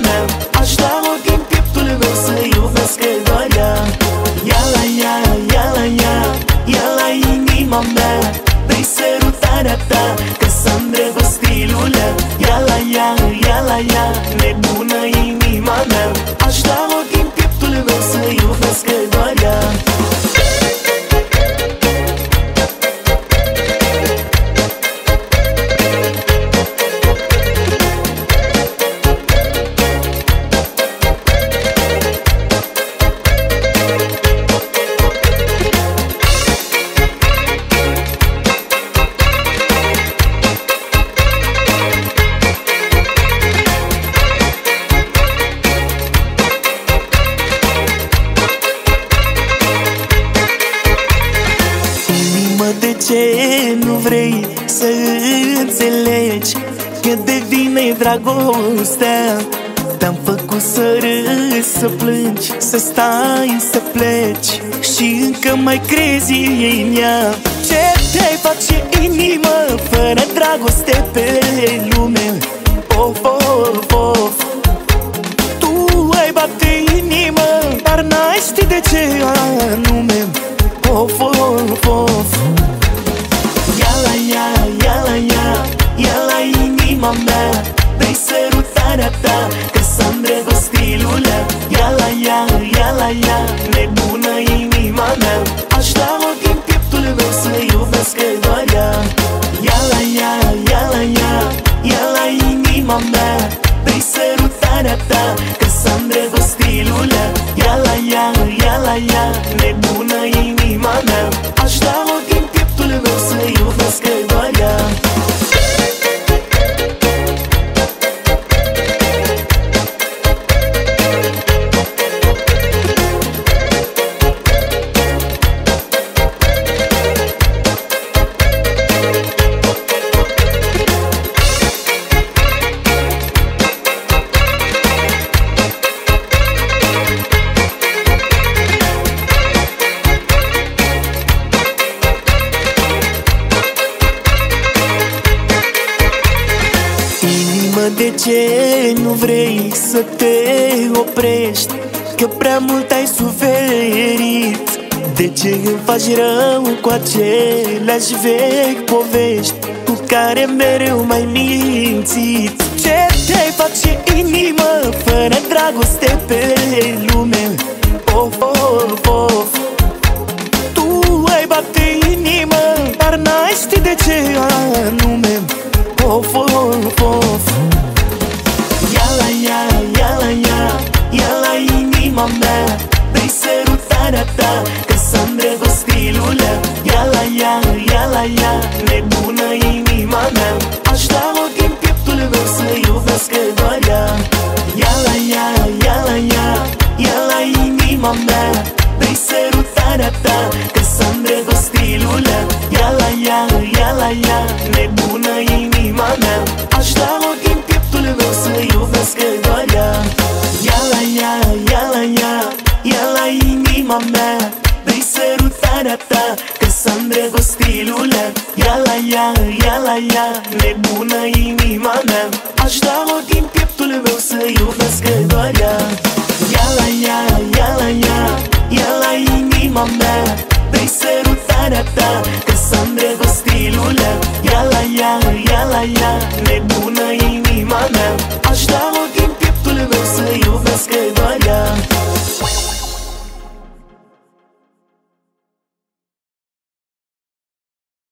mea. Aș da loc din pieptul meu să iubesc doar ea. Ia la ea, ia la ea, ia la inima mea. Dă-i sărutarea ta, că s-a îndrăgostit lulea. Ia la ea, ia la ea, nebună inima mea. Aș da loc din pieptul meu să iubesc doar ea. De ce nu vrei să înțelegi că devine dragostea? Te-am făcut să râzi, să plângi, să stai, să pleci și încă mai crezi în ea. Ce te-ai face inimă fără dragoste pe lume? Of, of, of. Tu ai bate inimă, dar n-ai ști de ce anume. Of, of, of. Ia la ea, ia la ea, ia la inima mea. Dă-i sărutarea ta, că s-a îndrăgostit lulea. Ia la ea, ia la ea, nebună inima mea. Aș da loc din pieptul meu să iubesc doar ea. Ia la ea, ia la ea, ia la inima mea. Dă-i sărutarea ta, că s-a îndrăgostit lulea. Ia la ea, ia la ea, nebună inima mea. Aș da loc din pieptul meu să iubesc doar ea. De ce nu vrei să te oprești? Că prea mult ai suferit. De ce îmi faci rău cu aceleași vechi povești cu care mereu m-ai mințit? Ce te-ai face inimă fără dragoste pe lume? Of, of, of. Tu ai bate inimă, dar n-ai ști de ce anume. Of, of, of. Ia la ea, ia la ea, ia la inima mea. Dă-i sărutarea ta, că s-a îndrăgostit lulea. Ia la ea, ia la ea, nebună inima mea. Aș da loc din pieptul meu să iubesc doar ea. Ia la ea, ia la ea, ia la inima mea. Dă-i sărutarea ta, că s-a îndrăgostit lulea. Ia la ea, ia la ea, nebună inima mea. Aș da loc din pieptul meu să iubesc doar ea. Ia la ea, ia la ea, ia la inima mea. Dă-i sărutarea ta, că s-a îndrăgostit lulea. Ia la ea, ia la ea, nebună inima mea. Aș da loc din pieptul meu să iubesc doar ea. Ia la ea, ia la ea, ia la inima mea. Dă-i sărutarea ta, că s-a îndrăgostit lulea. Ia la ea, ia la ea, nebună